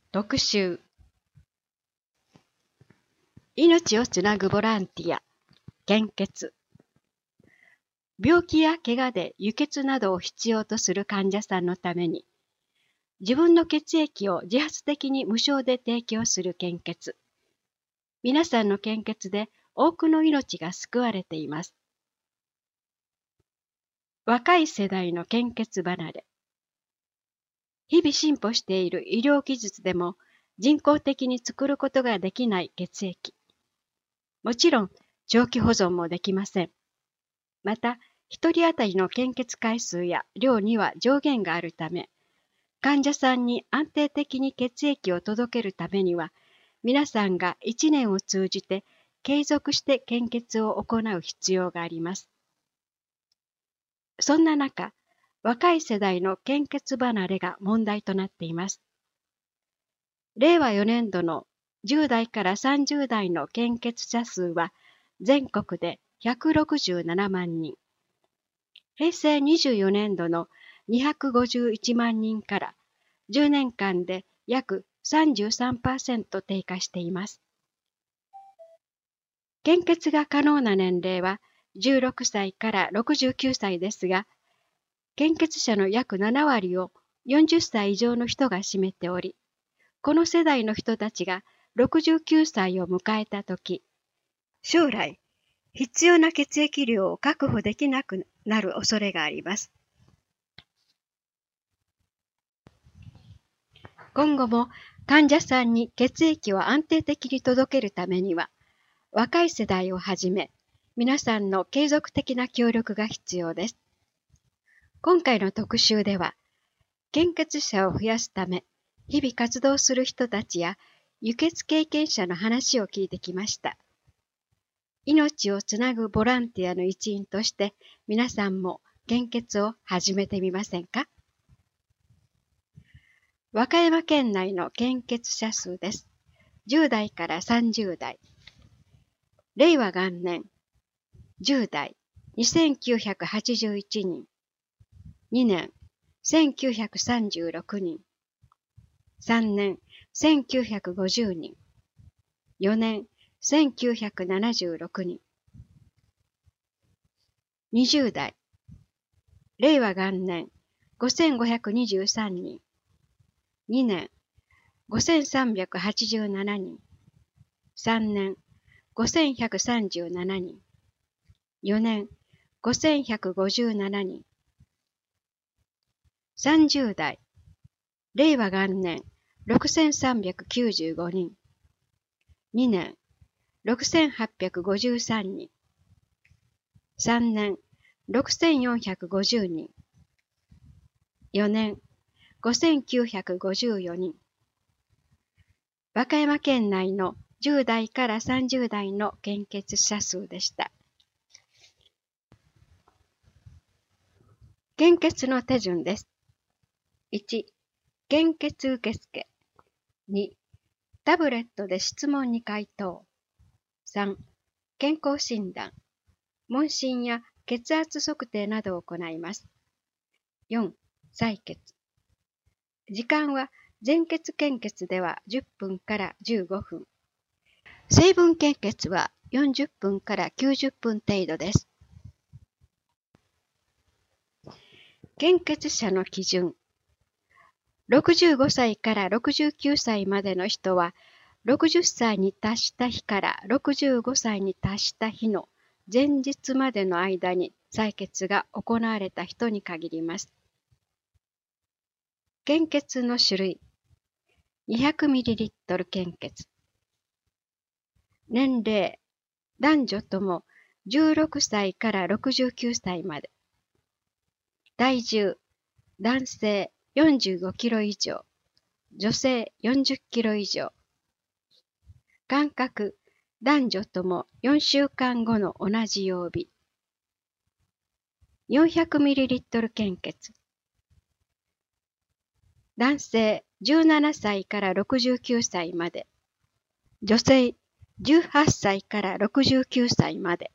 特集。命をつなぐボランティア、献血。病気や怪我で輸血などを必要とする患者さんのために、自分の血液を自発的に無償で提供する献血。皆さんの献血で多くの命が救われています。若い世代の献血離れ。日々進歩している医療技術でも人工的に作ることができない血液。もちろん長期保存もできません。また、一人当たりの献血回数や量には上限があるため、患者さんに安定的に血液を届けるためには、皆さんが1年を通じて継続して献血を行う必要があります。そんな中、若い世代の献血離れが問題となっています。令和4年度の10代から30代の献血者数は全国で167万人。平成24年度の251万人から10年間で約 33% 低下しています。献血が可能な年齢は16歳から69歳ですが、献血者の約7割を40歳以上の人が占めており、この世代の人たちが69歳を迎えたとき、将来、必要な血液量を確保できなくなる恐れがあります。今後も患者さんに血液を安定的に届けるためには、若い世代をはじめ、皆さんの継続的な協力が必要です。今回の特集では、献血者を増やすため、日々活動する人たちや輸血経験者の話を聞いてきました。命をつなぐボランティアの一員として、皆さんも献血を始めてみませんか？和歌山県内の献血者数です。10代から30代。令和元年、10代、2981人。2年、1936人。3年、1950人。4年、1976人。20代、令和元年、5523人。2年、5387人。3年、5137人。4年、5157人。30代、令和元年、6395人。2年、6853人。3年、6450人。4年、5954人。和歌山県内の10代から30代の献血者数でした。献血の手順です。1、献血受付。2、タブレットで質問に回答。3、健康診断。問診や血圧測定などを行います。4、採血。時間は全血献血では10分から15分。成分献血は40分から90分程度です。献血者の基準。65歳から69歳までの人は、60歳に達した日から65歳に達した日の前日までの間に採血が行われた人に限ります。献血の種類。200ml 献血。年齢。男女とも16歳から69歳まで。体重。男性45キロ以上。女性40キロ以上。間隔。男女とも4週間後の同じ曜日。400ml 献血。男性17歳から69歳まで。女性18歳から69歳まで。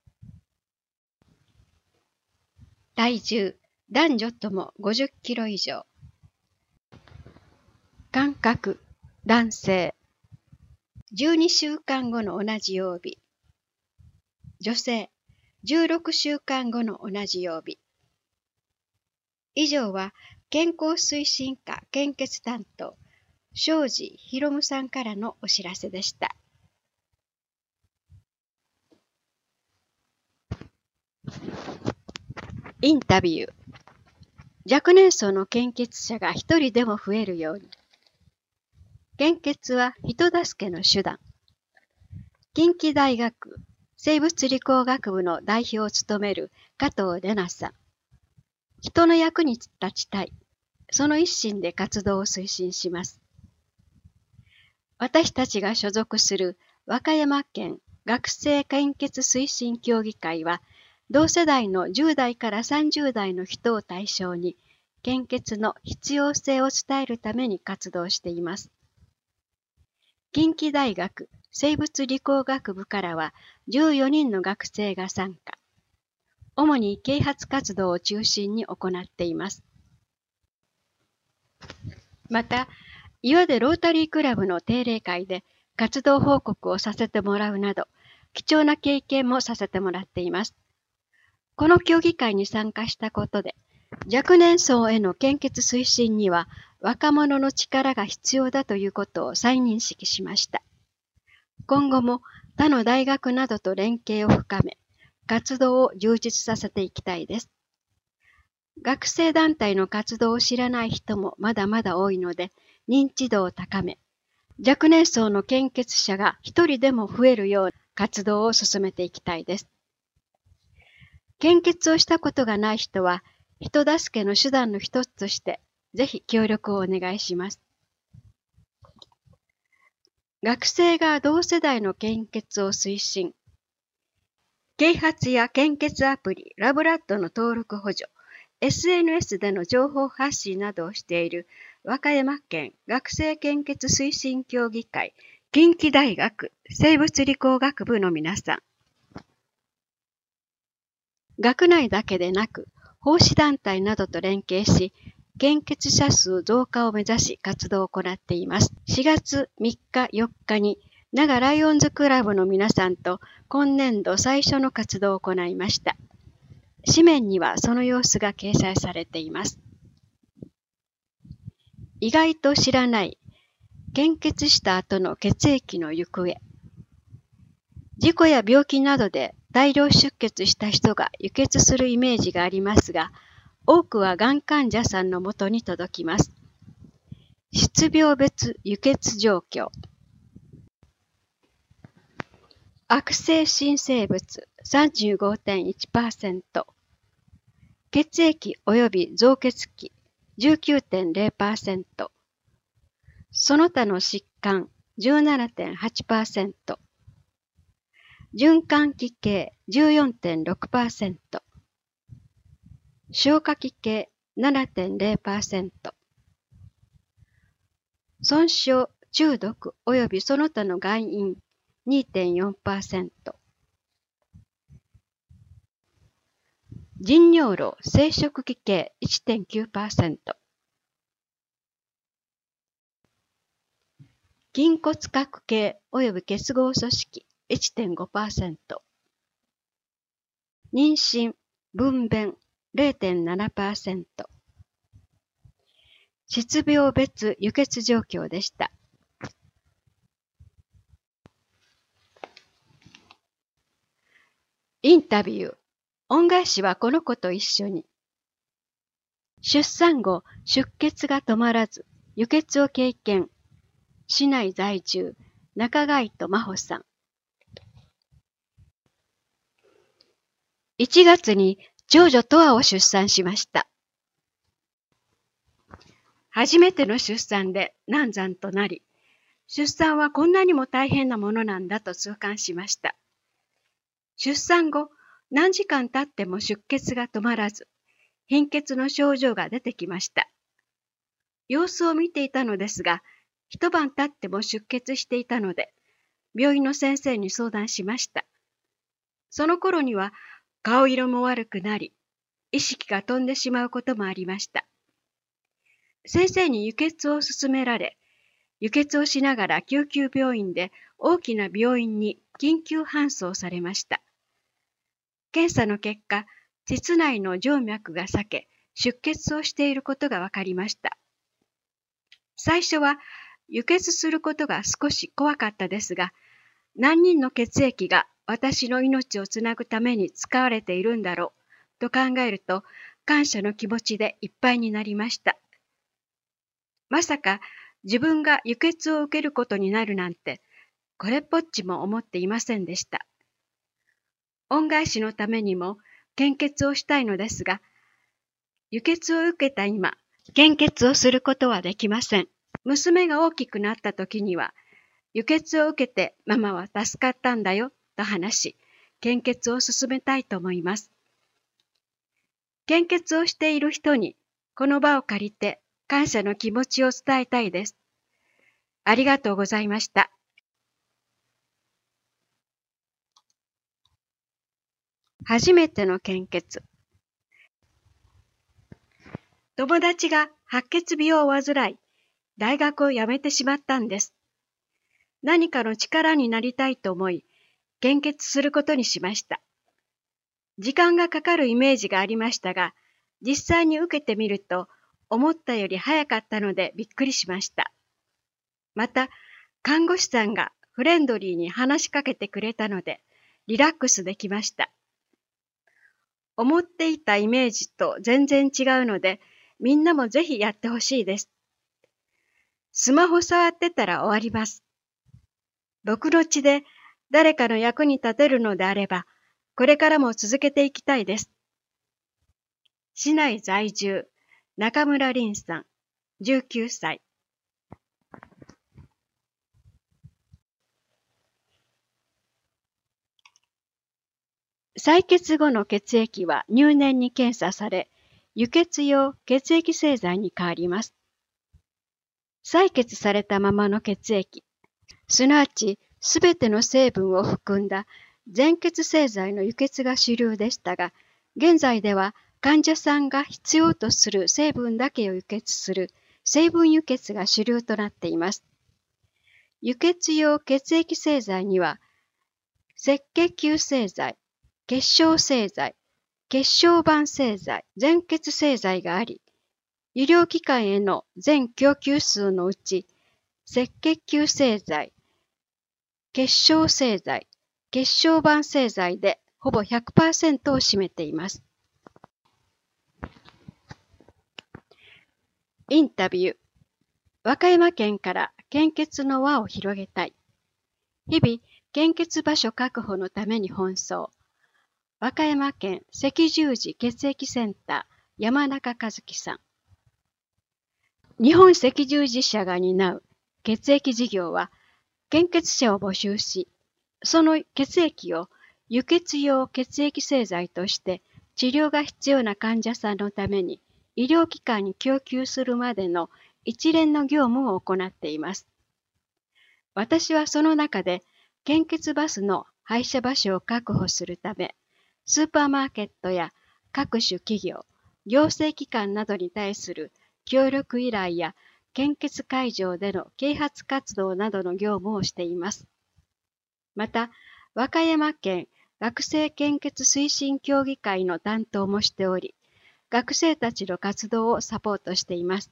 体重、男女とも50キロ以上。間隔、 男性、12週間後の同じ曜日。女性、16週間後の同じ曜日。以上は健康推進課献血担当、庄司博夢さんからのお知らせでした。インタビュー。若年層の献血者が一人でも増えるように。献血は人助けの手段。近畿大学生物理工学部の代表を務める加藤玲奈さん。人の役に立ちたい。その一心で活動を推進します。私たちが所属する和歌山県学生献血推進協議会は、同世代の10代から30代の人を対象に、献血の必要性を伝えるために活動しています。近畿大学生物理工学部からは14人の学生が参加。主に啓発活動を中心に行っています。また、岩手ロータリークラブの定例会で活動報告をさせてもらうなど、貴重な経験もさせてもらっています。この協議会に参加したことで、若年層への献血推進には若者の力が必要だということを再認識しました。今後も他の大学などと連携を深め、活動を充実させていきたいです。学生団体の活動を知らない人もまだまだ多いので、認知度を高め、若年層の献血者が一人でも増えるような活動を進めていきたいです。献血をしたことがない人は、人助けの手段の一つとして、ぜひ協力をお願いします。学生が同世代の献血を推進。啓発や献血アプリ、ラブラッドの登録補助、SNS での情報発信などをしている和歌山県学生献血推進協議会近畿大学生物理工学部の皆さん。学内だけでなく、奉仕団体などと連携し、献血者数増加を目指し活動を行っています。4月3日4日に、奈良ライオンズクラブの皆さんと今年度最初の活動を行いました。紙面にはその様子が掲載されています。意外と知らない、献血した後の血液の行方。事故や病気などで大量出血した人が輸血するイメージがありますが、多くはがん患者さんのもとに届きます。質病別輸血状況。悪性新生物 35.1%、血液及び造血器 19.0%、その他の疾患 17.8%、循環器系 14.6%、消化器系 7.0%、損傷、中毒及びその他の外因 2.4%、腎尿路生殖器系 1.9%、筋骨格系及び結合組織 1.5%、妊娠、分娩 0.7%、質病別輸血状況でした。インタビュー。恩返しはこの子と一緒に。出産後、出血が止まらず、輸血を経験。市内在住、中貝と真帆さん。1月に長女トアを出産しました。初めての出産で難産となり、出産はこんなにも大変なものなんだと痛感しました。出産後、何時間経っても出血が止まらず、貧血の症状が出てきました。様子を見ていたのですが、一晩経っても出血していたので、病院の先生に相談しました。その頃には顔色も悪くなり、意識が飛んでしまうこともありました。先生に輸血を勧められ、 輸血をしながら救急病院で大きな病院に緊急搬送されました。検査の結果、膣内の静脈が裂け、出血をしていることが分かりました。最初は輸血することが少し怖かったですが、何人の血液が私の命をつなぐために使われているんだろうと考えると、感謝の気持ちでいっぱいになりました。まさか自分が輸血を受けることになるなんて、これっぽっちも思っていませんでした。恩返しのためにも献血をしたいのですが、輸血を受けた今、献血をすることはできません。娘が大きくなった時には、輸血を受けてママは助かったんだよと話し、献血を進めたいと思います。献血をしている人にこの場を借りて感謝の気持ちを伝えたいです。ありがとうございました。初めての献血。友達が白血病を患い、大学を辞めてしまったんです。何かの力になりたいと思い、献血することにしました。時間がかかるイメージがありましたが、実際に受けてみると、思ったより早かったのでびっくりしました。また、看護師さんがフレンドリーに話しかけてくれたので、リラックスできました。思っていたイメージと全然違うので、みんなもぜひやってほしいです。スマホ触ってたら終わります。僕の血で誰かの役に立てるのであれば、これからも続けていきたいです。市内在住、中村凛さん、19歳。採血後の血液は入念に検査され、輸血用血液製剤に変わります。採血されたままの血液、すなわちすべての成分を含んだ全血製剤の輸血が主流でしたが、現在では患者さんが必要とする成分だけを輸血する成分輸血が主流となっています。輸血用血液製剤には、赤血球製剤、血小製剤、血小板製剤、全血製剤があり、医療機関への全供給数のうち、赤血球製剤、血小製剤、血小板製剤でほぼ 100% を占めています。インタビュー。和歌山県から献血の輪を広げたい。日々、献血場所確保のために奔走。和歌山県赤十字血液センター山中和樹さん。日本赤十字社が担う血液事業は、献血者を募集し、その血液を輸血用血液製剤として治療が必要な患者さんのために医療機関に供給するまでの一連の業務を行っています。私はその中で献血バスの配車場所を確保するため、スーパーマーケットや各種企業、行政機関などに対する協力依頼や献血会場での啓発活動などの業務をしています。また、和歌山県学生献血推進協議会の担当もしており、学生たちの活動をサポートしています。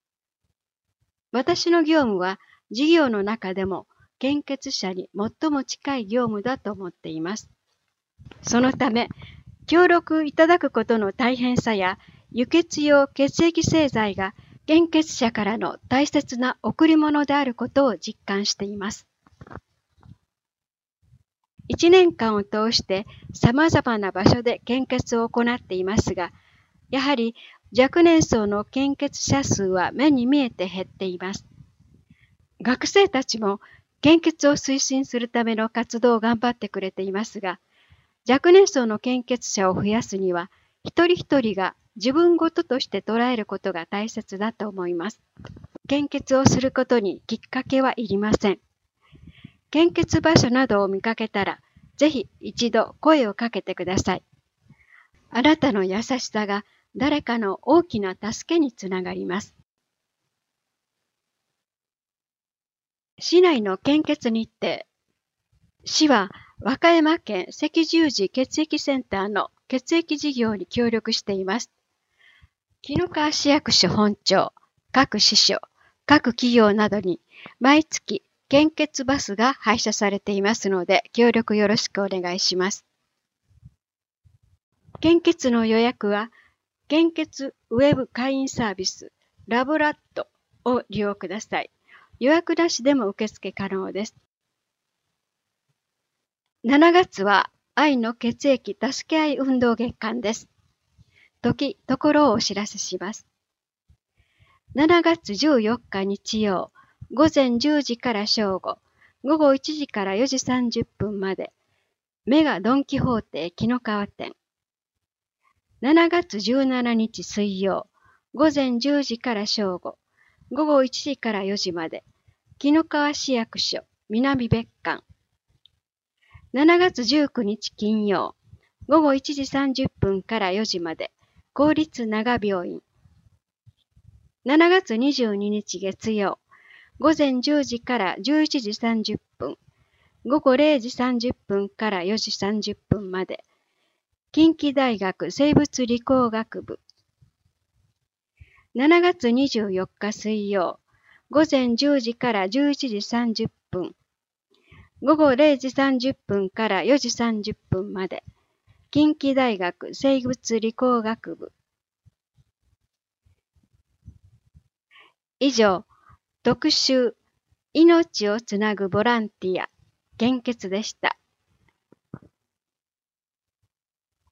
私の業務は事業の中でも献血者に最も近い業務だと思っています。そのため、協力いただくことの大変さや、輸血用血液製剤が献血者からの大切な贈り物であることを実感しています。1年間を通して様々な場所で献血を行っていますが、やはり若年層の献血者数は目に見えて減っています。学生たちも献血を推進するための活動を頑張ってくれていますが、若年層の献血者を増やすには、一人一人が自分ごととして捉えることが大切だと思います。献血をすることにきっかけはいりません。献血場所などを見かけたら、ぜひ一度声をかけてください。あなたの優しさが誰かの大きな助けにつながります。 市内の献血日程。市は和歌山県赤十字血液センターの血液事業に協力しています。紀の川市役所本庁、各支所、各企業などに毎月献血バスが配車されていますので、協力よろしくお願いします。献血の予約は、献血ウェブ会員サービス、ラブラッドを利用ください。予約なしでも受付可能です。7月は愛の血液助け合い運動月間です。ところをお知らせします。7月14日日曜、午前10時から正午、午後1時から4時30分まで、メガドンキホーテ紀の川店。7月17日水曜、午前10時から正午、午後1時から4時まで、紀の川市役所南別館。7月19日金曜、午後1時30分から4時まで、公立長病院。7月22日月曜、午前10時から11時30分、午後0時30分から4時30分まで、近畿大学生物理工学部。7月24日水曜、午前10時から11時30分、午後0時30分から4時30分まで、近畿大学生物理工学部。以上、特集、命をつなぐボランティア、献血でした。